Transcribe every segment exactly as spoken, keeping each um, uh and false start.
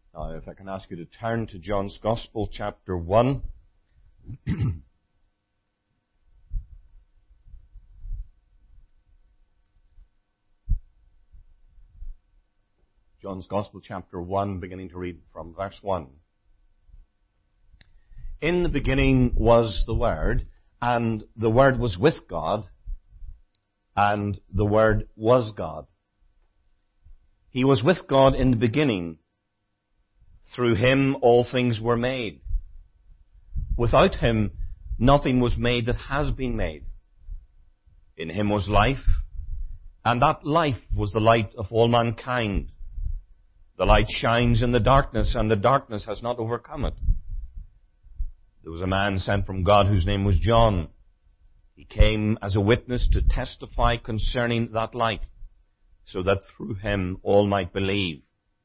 Now, if I can ask you to turn to John's Gospel, chapter one. John's Gospel, chapter one, beginning to read from verse one. In the beginning was the Word, and the Word was with God, and the Word was God. He was with God in the beginning. Through him all things were made. Without him nothing was made that has been made. In him was life, and that life was the light of all mankind. The light shines in the darkness, and the darkness has not overcome it. There was a man sent from God whose name was John. He came as a witness to testify concerning that light, so that through him all might believe.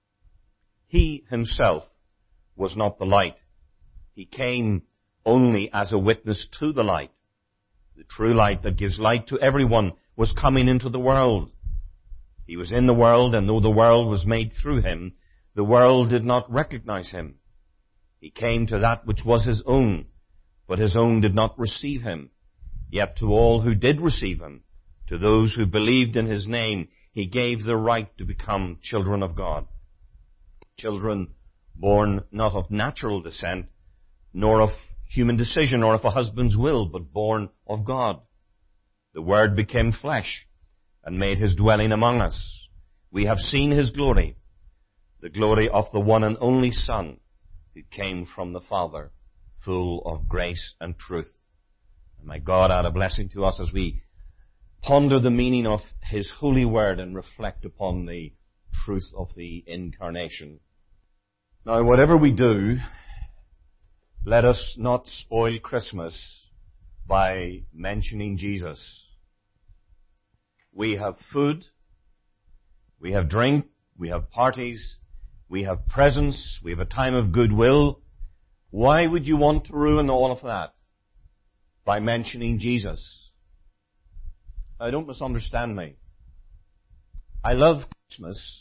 He himself was not the light. He came only as a witness to the light. The true light that gives light to everyone was coming into the world. He was in the world, and though the world was made through him, the world did not recognize him. He came to that which was his own, but his own did not receive him. Yet to all who did receive him, to those who believed in his name, he gave the right to become children of God. Children born not of natural descent, nor of human decision, or of a husband's will, but born of God. The Word became flesh and made his dwelling among us. We have seen his glory, the glory of the one and only Son, who came from the Father, full of grace and truth. And may God add a blessing to us as we ponder the meaning of his holy word and reflect upon the truth of the incarnation. Now, whatever we do, let us not spoil Christmas by mentioning Jesus. We have food, we have drink, we have parties, we have presents, we have a time of goodwill. Why would you want to ruin all of that by mentioning Jesus? Now, don't misunderstand me. I love Christmas.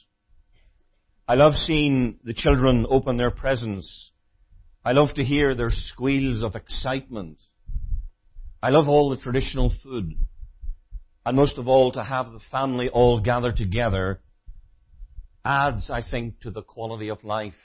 I love seeing the children open their presents. I love to hear their squeals of excitement. I love all the traditional food. And most of all, to have the family all gather together adds, I think, to the quality of life.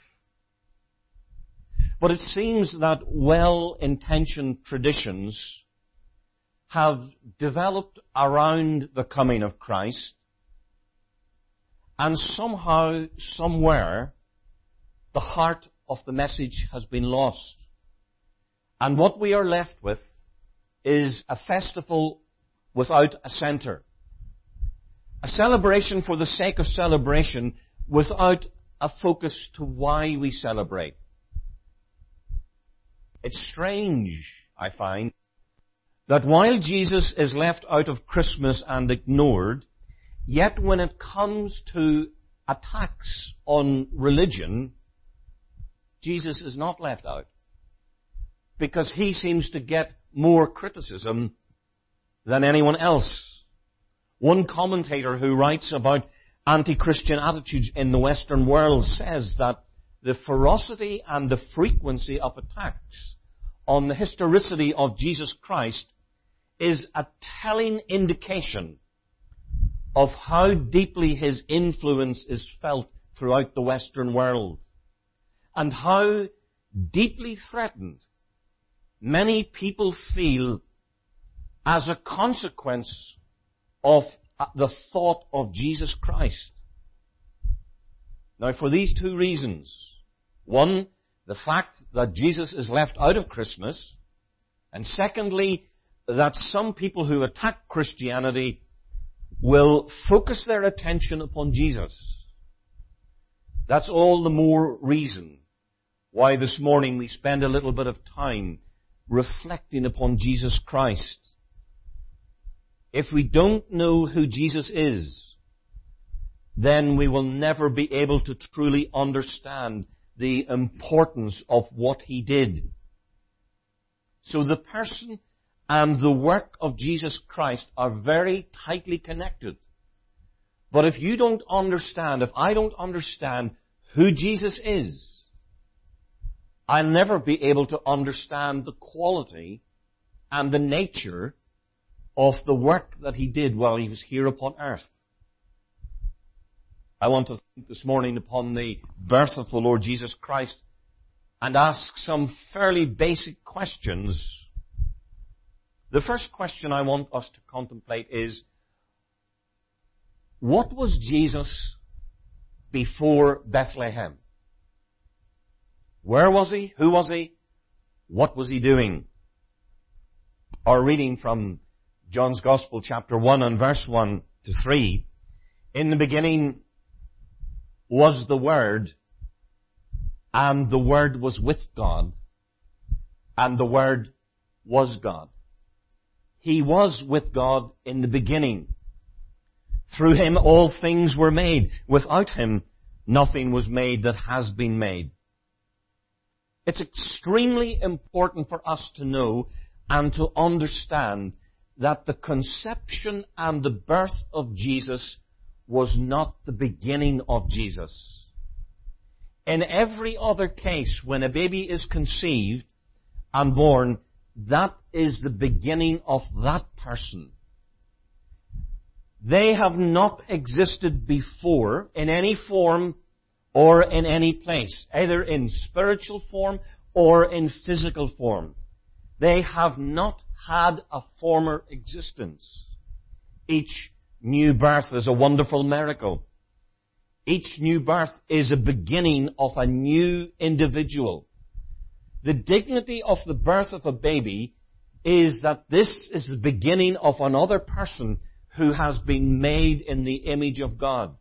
But it seems that well-intentioned traditions have developed around the coming of Christ, and somehow, somewhere, the heart of the message has been lost. And what we are left with is a festival without a center. A celebration for the sake of celebration without a focus to why we celebrate. It's strange, I find, that while Jesus is left out of Christmas and ignored, yet when it comes to attacks on religion, Jesus is not left out. Because he seems to get more criticism than anyone else. One commentator who writes about anti-Christian attitudes in the Western world says that the ferocity and the frequency of attacks on the historicity of Jesus Christ is a telling indication of how deeply his influence is felt throughout the Western world, and how deeply threatened many people feel as a consequence of the thought of Jesus Christ. Now, for these two reasons, one, the fact that Jesus is left out of Christmas, and secondly, that some people who attack Christianity will focus their attention upon Jesus. That's all the more reason why this morning we spend a little bit of time reflecting upon Jesus Christ. If we don't know who Jesus is, then we will never be able to truly understand the importance of what he did. So the person and the work of Jesus Christ are very tightly connected. But if you don't understand, if I don't understand who Jesus is, I'll never be able to understand the quality and the nature of the work that he did while he was here upon earth. I want to think this morning upon the birth of the Lord Jesus Christ and ask some fairly basic questions. The first question I want us to contemplate is, what was Jesus before Bethlehem? Where was he? Who was he? What was he doing? Our reading from John's Gospel, chapter one and verse one to three. In the beginning was the Word, and the Word was with God, and the Word was God. He was with God in the beginning. Through him all things were made. Without him nothing was made that has been made. It's extremely important for us to know and to understand that the conception and the birth of Jesus was not the beginning of Jesus. In every other case, when a baby is conceived and born, that is the beginning of that person. They have not existed before in any form or in any place, either in spiritual form or in physical form. They have not had a former existence. Each new birth is a wonderful miracle. Each new birth is a beginning of a new individual. The dignity of the birth of a baby is that this is the beginning of another person who has been made in the image of God.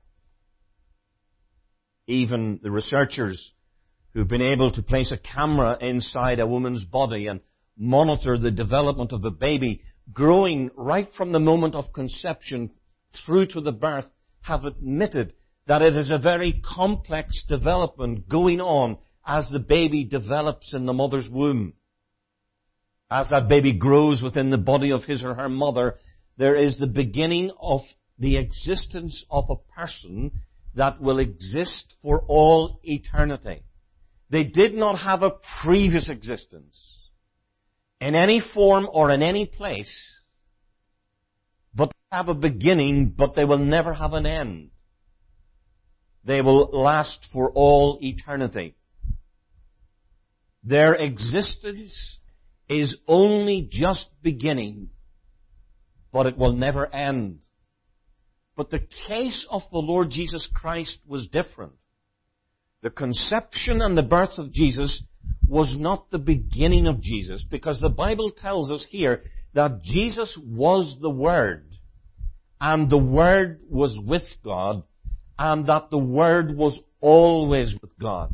Even the researchers who've been able to place a camera inside a woman's body and monitor the development of the baby growing right from the moment of conception through to the birth have admitted that it is a very complex development going on as the baby develops in the mother's womb. As that baby grows within the body of his or her mother, there is the beginning of the existence of a person that will exist for all eternity. They did not have a previous existence in any form or in any place, but they have a beginning, but they will never have an end. They will last for all eternity. Their existence is only just beginning, but it will never end. But the case of the Lord Jesus Christ was different. The conception and the birth of Jesus was not the beginning of Jesus, because the Bible tells us here that Jesus was the Word, and the Word was with God, and that the Word was always with God.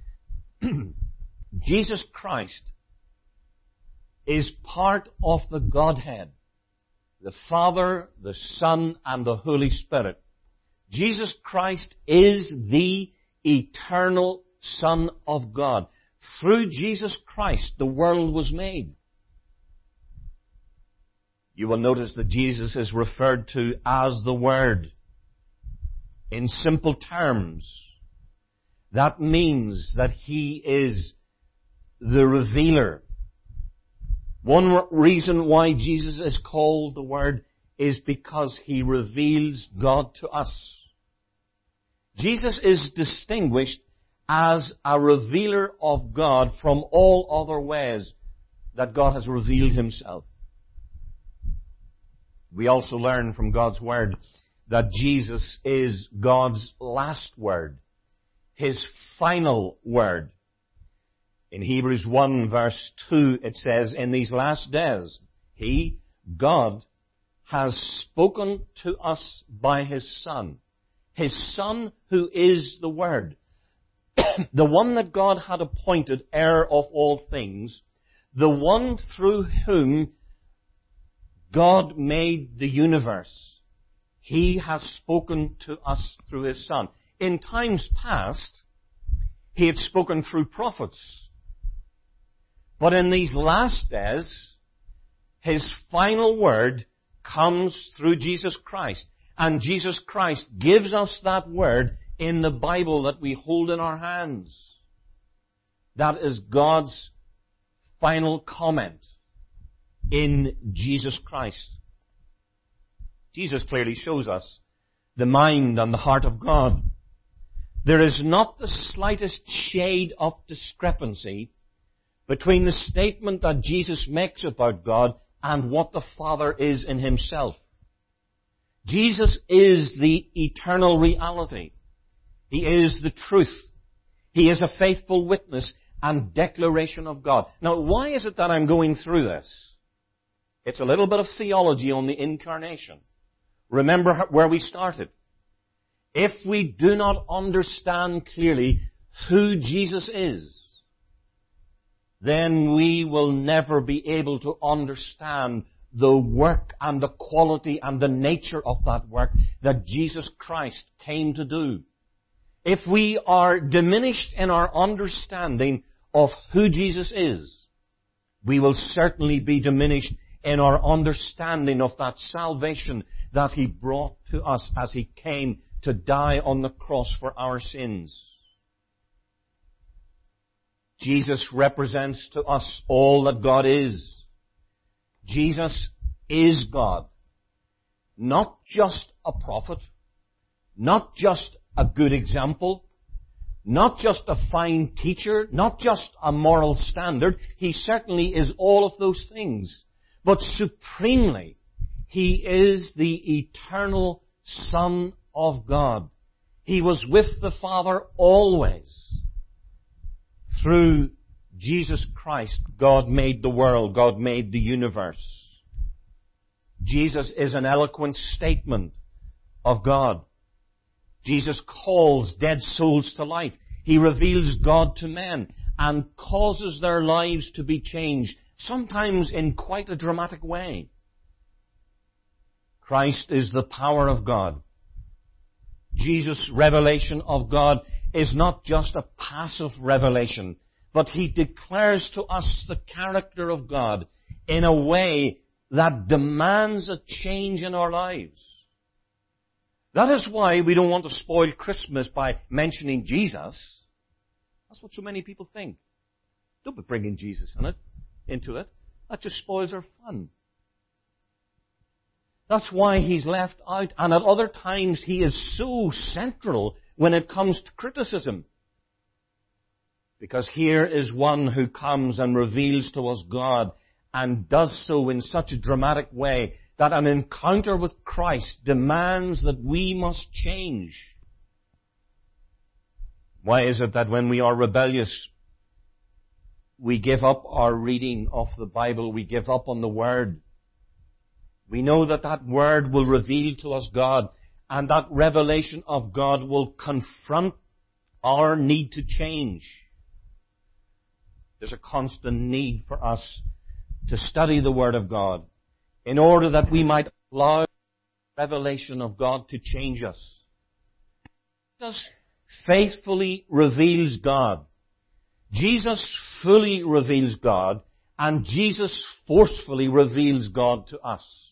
Jesus Christ is part of the Godhead, the Father, the Son, and the Holy Spirit. Jesus Christ is the eternal Son of God. Through Jesus Christ, the world was made. You will notice that Jesus is referred to as the Word. In simple terms, that means that He is the revealer. One reason why Jesus is called the Word is because He reveals God to us. Jesus is distinguished as a revealer of God from all other ways that God has revealed Himself. We also learn from God's Word that Jesus is God's last word, His final word. In Hebrews one verse two it says, in these last days, He, God, has spoken to us by His Son. His Son who is the Word. The one that God had appointed heir of all things. The one through whom God made the universe. He has spoken to us through His Son. In times past, He had spoken through prophets. But in these last days, His final word comes through Jesus Christ. And Jesus Christ gives us that word in the Bible that we hold in our hands. That is God's final comment in Jesus Christ. Jesus clearly shows us the mind and the heart of God. There is not the slightest shade of discrepancy between the statement that Jesus makes about God and what the Father is in himself. Jesus is the eternal reality. He is the truth. He is a faithful witness and declaration of God. Now, why is it that I'm going through this? It's a little bit of theology on the incarnation. Remember where we started. If we do not understand clearly who Jesus is, then we will never be able to understand the work and the quality and the nature of that work that Jesus Christ came to do. If we are diminished in our understanding of who Jesus is, we will certainly be diminished in our understanding of that salvation that he brought to us as he came to die on the cross for our sins. Jesus represents to us all that God is. Jesus is God. Not just a prophet, not just a good example, not just a fine teacher, not just a moral standard. He certainly is all of those things. But supremely, he is the eternal Son of God. He was with the Father always. Through Jesus Christ, God made the world. God made the universe. Jesus is an eloquent statement of God. Jesus calls dead souls to life. He reveals God to men and causes their lives to be changed, sometimes in quite a dramatic way. Christ is the power of God. Jesus' revelation of God is not just a passive revelation, but he declares to us the character of God in a way that demands a change in our lives. That is why we don't want to spoil Christmas by mentioning Jesus. That's what so many people think. Don't be bringing Jesus in it, into it. That just spoils our fun. That's why he's left out. And at other times he is so central when it comes to criticism. Because here is one who comes and reveals to us God and does so in such a dramatic way that an encounter with Christ demands that we must change. Why is it that when we are rebellious, we give up our reading of the Bible, we give up on the Word? We know that that Word will reveal to us God, and that revelation of God will confront our need to change. There's a constant need for us to study the Word of God in order that we might allow the revelation of God to change us. Jesus faithfully reveals God. Jesus fully reveals God, and Jesus forcefully reveals God to us.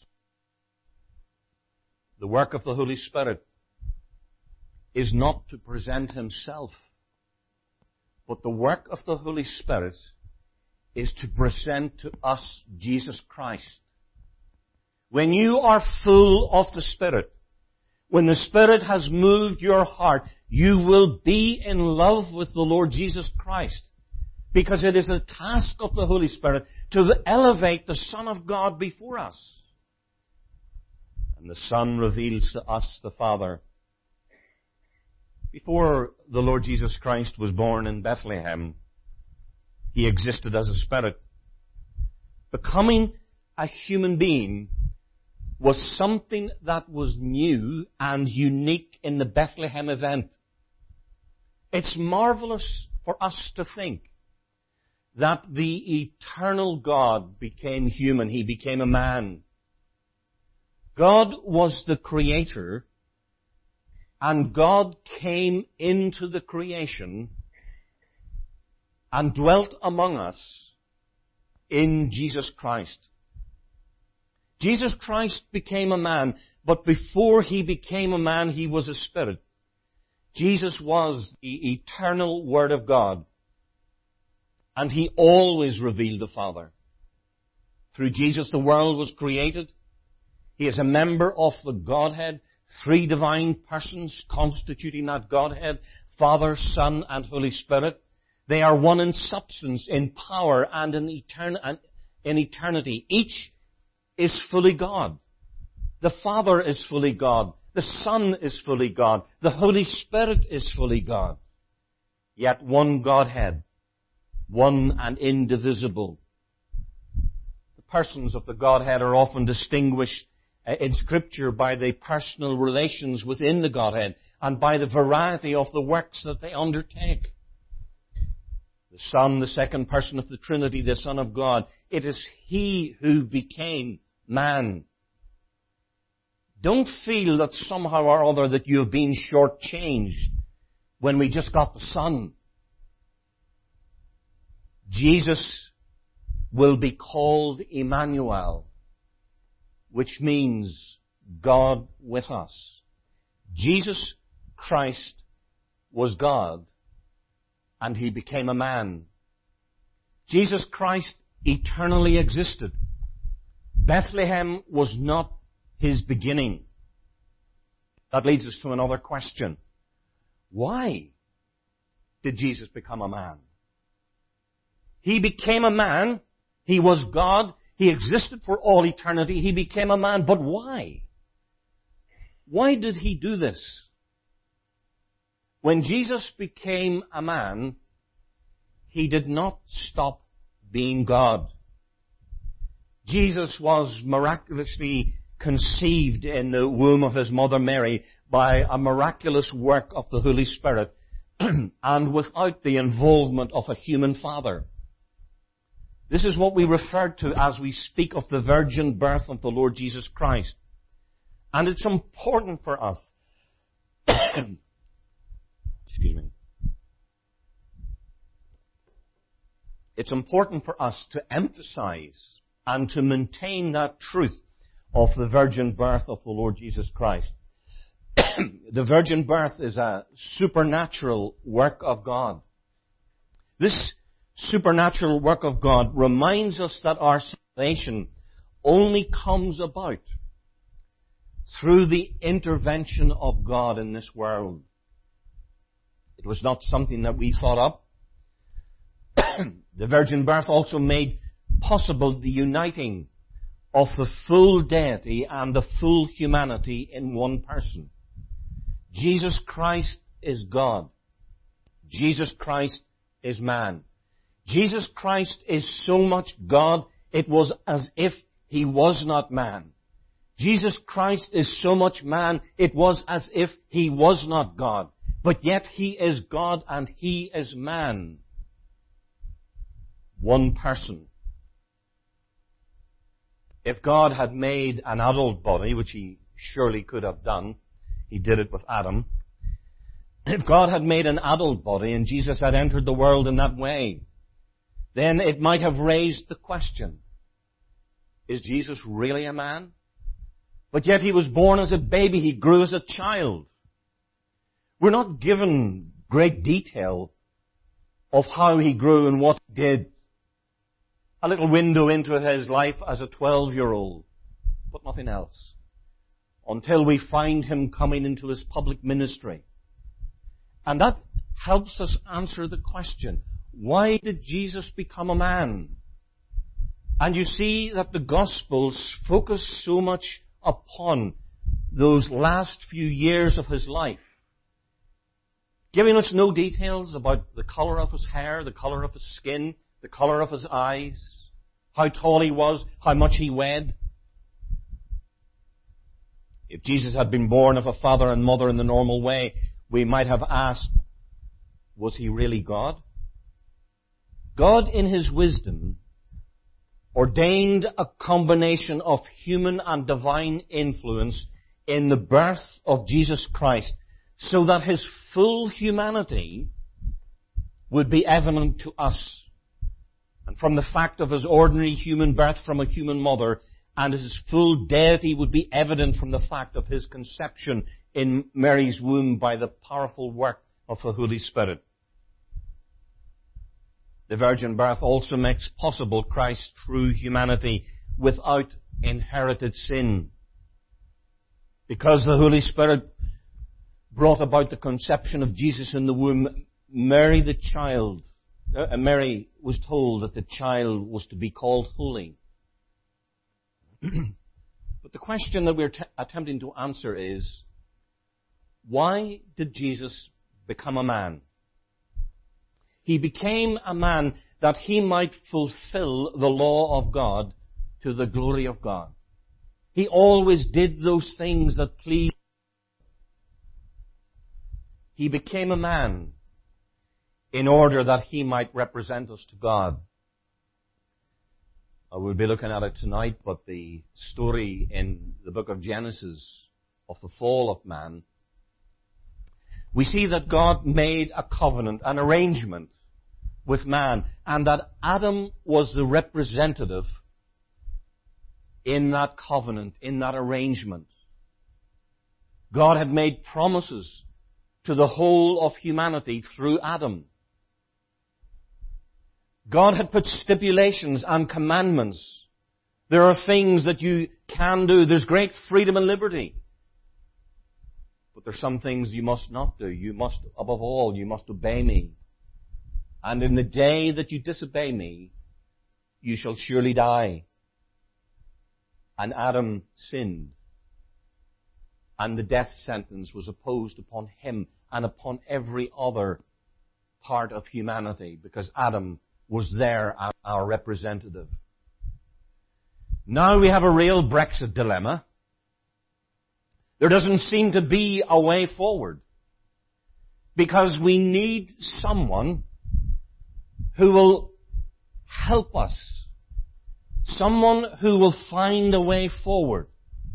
The work of the Holy Spirit is not to present himself, but the work of the Holy Spirit is to present to us Jesus Christ. When you are full of the Spirit, when the Spirit has moved your heart, you will be in love with the Lord Jesus Christ. Because it is the task of the Holy Spirit to elevate the Son of God before us. And the Son reveals to us the Father. Before the Lord Jesus Christ was born in Bethlehem, he existed as a spirit. Becoming a human being was something that was new and unique in the Bethlehem event. It's marvelous for us to think that the eternal God became human. He became a man. God was the creator, and God came into the creation and dwelt among us in Jesus Christ. Jesus Christ became a man, but before he became a man, he was a spirit. Jesus was the eternal Word of God, and He always revealed the Father. Through Jesus the world was created. He is a member of the Godhead, three divine persons constituting that Godhead, Father, Son, and Holy Spirit. They are one in substance, in power, and in, etern- and in eternity. Each is fully God. The Father is fully God. The Son is fully God. The Holy Spirit is fully God. Yet one Godhead, one and indivisible. The persons of the Godhead are often distinguished in Scripture by the personal relations within the Godhead and by the variety of the works that they undertake. The Son, the second person of the Trinity, the Son of God, it is He who became man. Don't feel that somehow or other that you have been shortchanged when we just got the Son. Jesus will be called Emmanuel, which means God with us. Jesus Christ was God, and He became a man. Jesus Christ eternally existed. Bethlehem was not His beginning. That leads us to another question. Why did Jesus become a man? He became a man. He was God. He existed for all eternity. He became a man. But why? Why did He do this? When Jesus became a man, He did not stop being God. Jesus was miraculously conceived in the womb of His mother Mary by a miraculous work of the Holy Spirit and without the involvement of a human father. This is what we refer to as we speak of the virgin birth of the Lord Jesus Christ. And it's important for us, excuse me, it's important for us to emphasize and to maintain that truth of the virgin birth of the Lord Jesus Christ. The virgin birth is a supernatural work of God. This supernatural work of God reminds us that our salvation only comes about through the intervention of God in this world. It was not something that we thought up. The virgin birth also made possible the uniting of the full deity and the full humanity in one person. Jesus Christ is God. Jesus Christ is man. Jesus Christ is so much God, it was as if He was not man. Jesus Christ is so much man, it was as if He was not God. But yet He is God and He is man. One person. If God had made an adult body, which He surely could have done, He did it with Adam. If God had made an adult body and Jesus had entered the world in that way, then it might have raised the question, is Jesus really a man? But yet He was born as a baby, He grew as a child. We're not given great detail of how He grew and what He did. A little window into His life as a twelve-year-old, but nothing else. Until we find Him coming into His public ministry. And that helps us answer the question, why did Jesus become a man? And you see that the Gospels focus so much upon those last few years of His life, giving us no details about the color of His hair, the color of His skin, the color of His eyes, how tall He was, how much He weighed. If Jesus had been born of a father and mother in the normal way, we might have asked, was He really God? God in His wisdom ordained a combination of human and divine influence in the birth of Jesus Christ so that His full humanity would be evident to us. And from the fact of His ordinary human birth from a human mother, and His full deity would be evident from the fact of His conception in Mary's womb by the powerful work of the Holy Spirit. The virgin birth also makes possible Christ's true humanity without inherited sin. Because the Holy Spirit brought about the conception of Jesus in the womb, Mary the child, uh, Mary was told that the child was to be called holy. But the question that we're t- attempting to answer is, why did Jesus become a man? He became a man that he might fulfill the law of God to the glory of God. He always did those things that pleased. He became a man in order that he might represent us to God. I will be looking at it tonight, but the story in the book of Genesis of the fall of man, we see that God made a covenant, an arrangement with man, and that Adam was the representative in that covenant, in that arrangement. God had made promises to the whole of humanity through Adam. God had put stipulations and commandments. There are things that you can do. There's great freedom and liberty. But there's some things you must not do. You must, above all, you must obey me. And in the day that you disobey me, you shall surely die. And Adam sinned. And the death sentence was imposed upon him and upon every other part of humanity, because Adam was there as our representative. Now we have a real Brexit dilemma. There doesn't seem to be a way forward, because we need someone who will help us, someone who will find a way forward.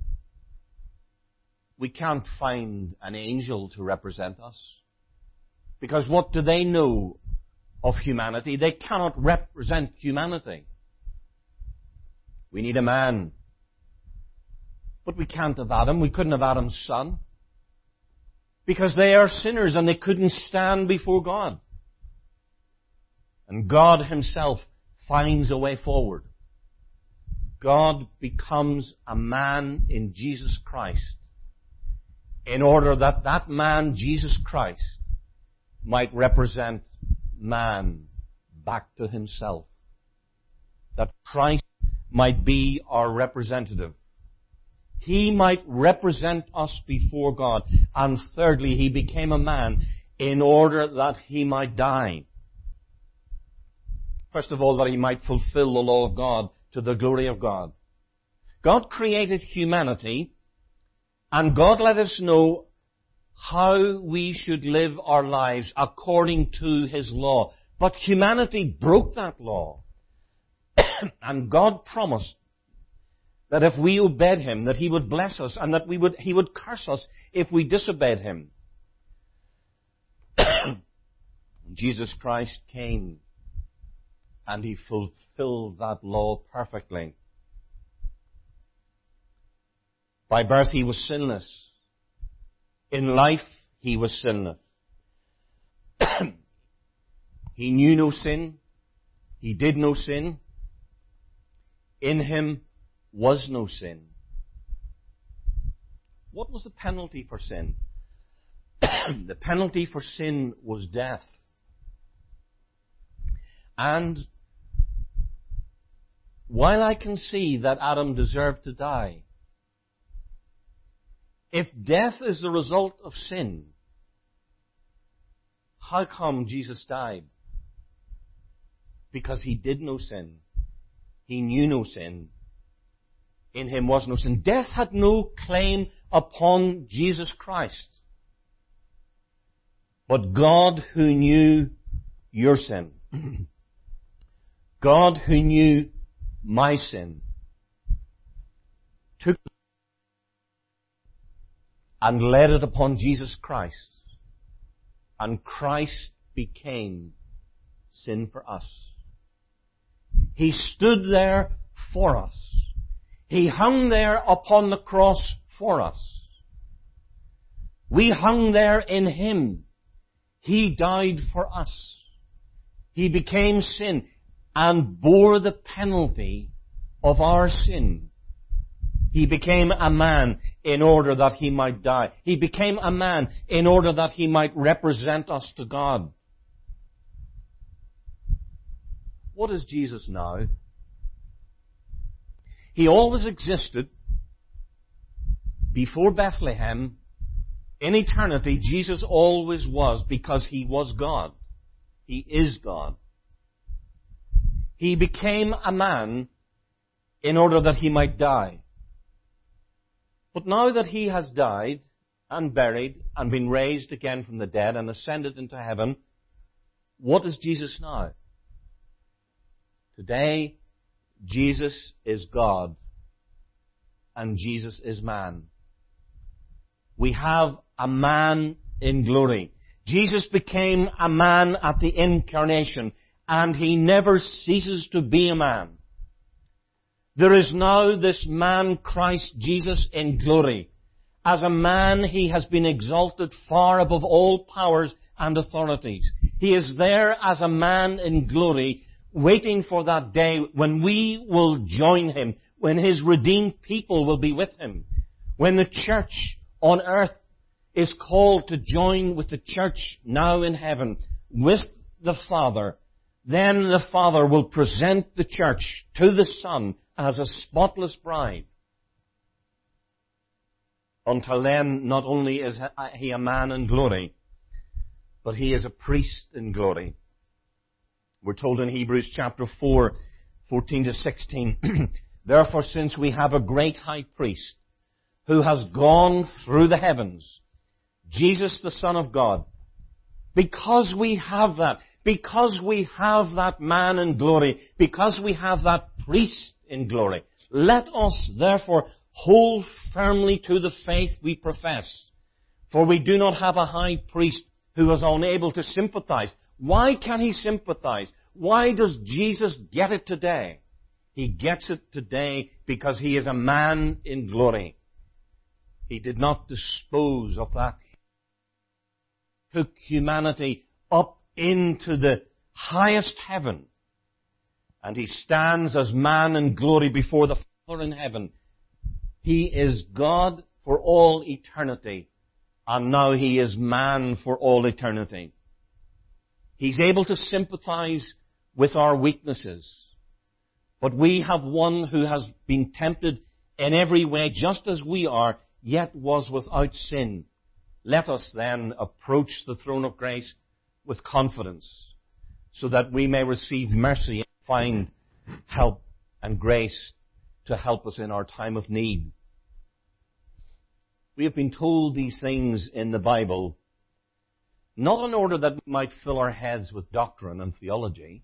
We can't find an angel to represent us, because what do they know of humanity? They cannot represent humanity. We need a man. But we can't have Adam. We couldn't have Adam's son, because they are sinners and they couldn't stand before God. And God himself finds a way forward. God becomes a man in Jesus Christ, in order that that man, Jesus Christ, might represent man back to himself. That Christ might be our representative. He might represent us before God. And thirdly, he became a man in order that he might die. First of all, that he might fulfill the law of God to the glory of God. God created humanity, and God let us know how we should live our lives according to his law. But humanity broke that law. And God promised that if we obeyed him, that he would bless us, and that we would, he would curse us if we disobeyed him. Jesus Christ came, and he fulfilled that law perfectly. By birth he was sinless. In life he was sinless. He knew no sin. He did no sin. In him was no sin. What was the penalty for sin? The penalty for sin was death. And while I can see that Adam deserved to die, if death is the result of sin, how come Jesus died? Because he did no sin. He knew no sin. In him was no sin. Death had no claim upon Jesus Christ. But God, who knew your sin, God, who knew my sin, took and laid it upon Jesus Christ. And Christ became sin for us. He stood there for us. He hung there upon the cross for us. We hung there in Him. He died for us. He became sin and bore the penalty of our sin. He became a man in order that He might die. He became a man in order that He might represent us to God. What is Jesus now? He always existed before Bethlehem. In eternity, Jesus always was, because He was God. He is God. He became a man in order that He might die. But now that He has died and buried and been raised again from the dead and ascended into heaven, what is Jesus now? Today, Jesus is God and Jesus is man. We have a man in glory. Jesus became a man at the incarnation, and He never ceases to be a man. There is now this man, Christ Jesus, in glory. As a man, He has been exalted far above all powers and authorities. He is there as a man in glory, waiting for that day when we will join Him, when His redeemed people will be with Him, when the church on earth is called to join with the church now in heaven with the Father. Then the Father will present the church to the Son as a spotless bride. Until then, not only is He a man in glory, but He is a priest in glory. We're told in Hebrews chapter four, fourteen to sixteen, therefore, since we have a great high priest who has gone through the heavens, Jesus the Son of God, because we have that, because we have that man in glory, because we have that priest in glory, let us therefore hold firmly to the faith we profess. For we do not have a high priest who is unable to sympathize. Why can He sympathize? Why does Jesus get it today? He gets it today because He is a man in glory. He did not dispose of that. He took humanity up into the highest heaven. And He stands as man in glory before the Father in heaven. He is God for all eternity. And now He is man for all eternity. He's able to sympathize with our weaknesses. But we have one who has been tempted in every way just as we are, yet was without sin. Let us then approach the throne of grace with confidence, so that we may receive mercy and find help and grace to help us in our time of need. We have been told these things in the Bible, not in order that we might fill our heads with doctrine and theology,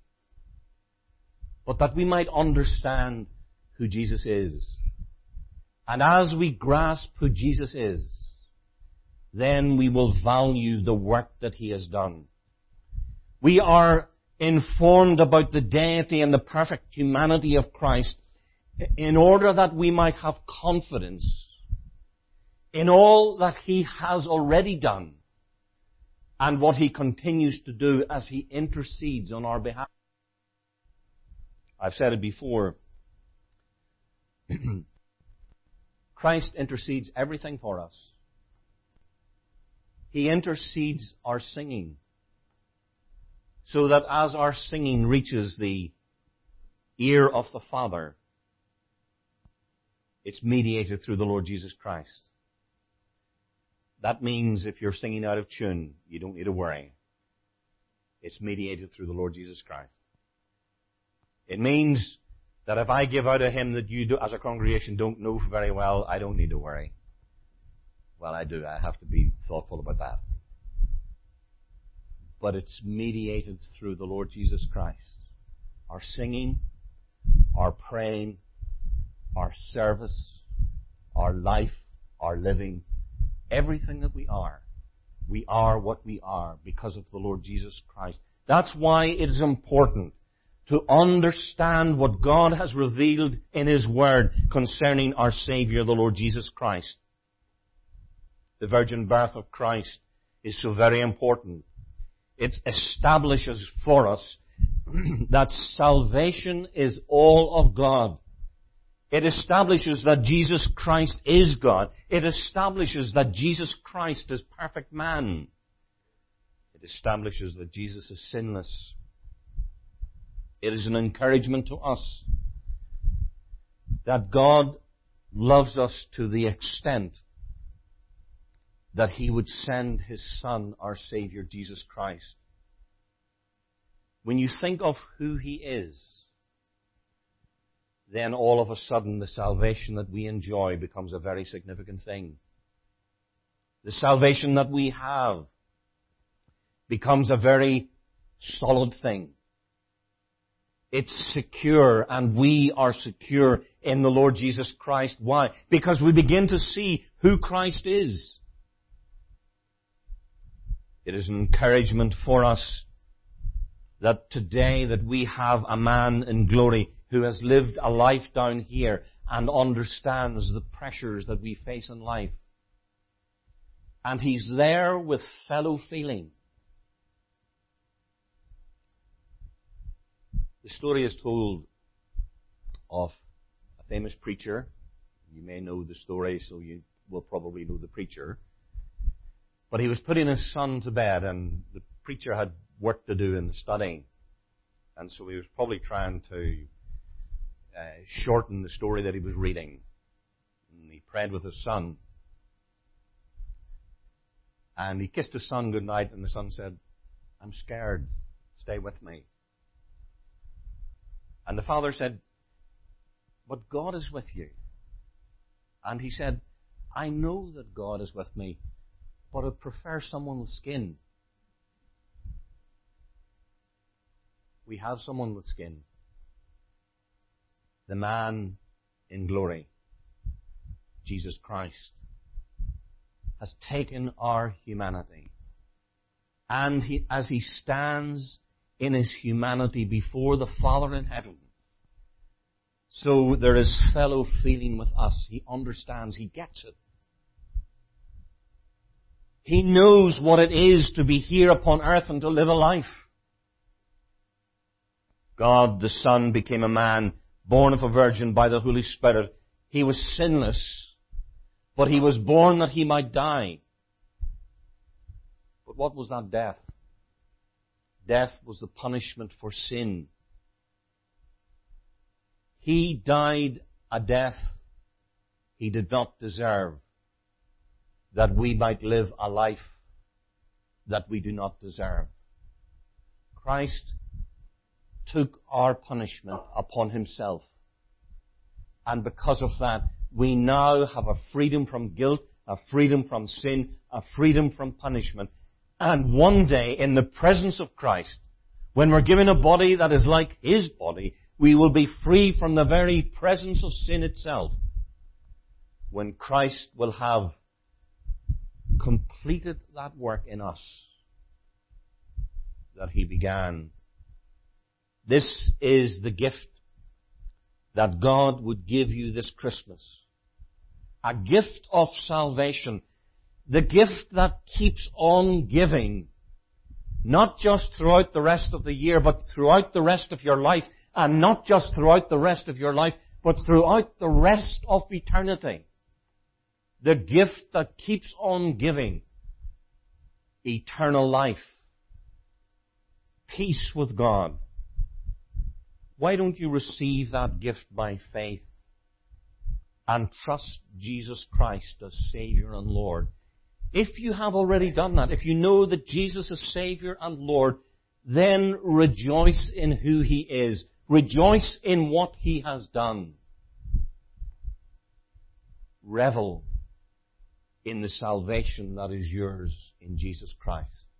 but that we might understand who Jesus is. And as we grasp who Jesus is, then we will value the work that He has done. We are informed about the deity and the perfect humanity of Christ in order that we might have confidence in all that He has already done and what He continues to do as He intercedes on our behalf. I've said it before. Christ intercedes everything for us. He intercedes our singing, so that as our singing reaches the ear of the Father, it's mediated through the Lord Jesus Christ. That means if you're singing out of tune, you don't need to worry. It's mediated through the Lord Jesus Christ. It means that if I give out a hymn that you do, as a congregation don't know very well, I don't need to worry. Well, I do. I have to be thoughtful about that. But it's mediated through the Lord Jesus Christ. Our singing, our praying, our service, our life, our living, everything that we are. We are what we are because of the Lord Jesus Christ. That's why it is important to understand what God has revealed in His Word concerning our Savior, the Lord Jesus Christ. the virgin birth of Christ is so very important. It establishes for us that salvation is all of God. It establishes that Jesus Christ is God. It establishes that Jesus Christ is perfect man. It establishes that Jesus is sinless. It is an encouragement to us that God loves us to the extent that He would send His Son, our Savior, Jesus Christ. When you think of who He is, then all of a sudden the salvation that we enjoy becomes a very significant thing. The salvation that we have becomes a very solid thing. It's secure, and we are secure in the Lord Jesus Christ. Why? Because we begin to see who Christ is. It is an encouragement for us that today that we have a man in glory who has lived a life down here and understands the pressures that we face in life. And he's there with fellow feeling. The story is told of a famous preacher. You may know the story, so you will probably know the preacher. But he was putting his son to bed, and the preacher had work to do in the study. And so he was probably trying to uh, shorten the story that he was reading. And he prayed with his son. And he kissed his son goodnight, and the son said, "I'm scared. Stay with me." And the father said, "But God is with you." And he said, "I know that God is with me, but I prefer someone with skin." We have someone with skin. The man in glory, Jesus Christ, has taken our humanity. And he, as he stands in his humanity before the Father in heaven, so there is fellow feeling with us. He understands. He gets it. He knows what it is to be here upon earth and to live a life. God the Son became a man, born of a virgin by the Holy Spirit. He was sinless, but he was born that he might die. But what was that death? Death was the punishment for sin. He died a death he did not deserve, that we might live a life that we do not deserve. Christ took our punishment upon himself. And because of that, we now have a freedom from guilt, a freedom from sin, a freedom from punishment. And one day, in the presence of Christ, when we're given a body that is like his body, we will be free from the very presence of sin itself. When Christ will have completed that work in us that he began. This is the gift that God would give you this Christmas. A gift of salvation. The gift that keeps on giving. Not just throughout the rest of the year, but throughout the rest of your life. And not just throughout the rest of your life, but throughout the rest of eternity. The gift that keeps on giving. Eternal life. Peace with God. Why don't you receive that gift by faith and trust Jesus Christ as Savior and Lord? If you have already done that, if you know that Jesus is Savior and Lord, then rejoice in who he is. Rejoice in what he has done. Revel in the salvation that is yours in Jesus Christ.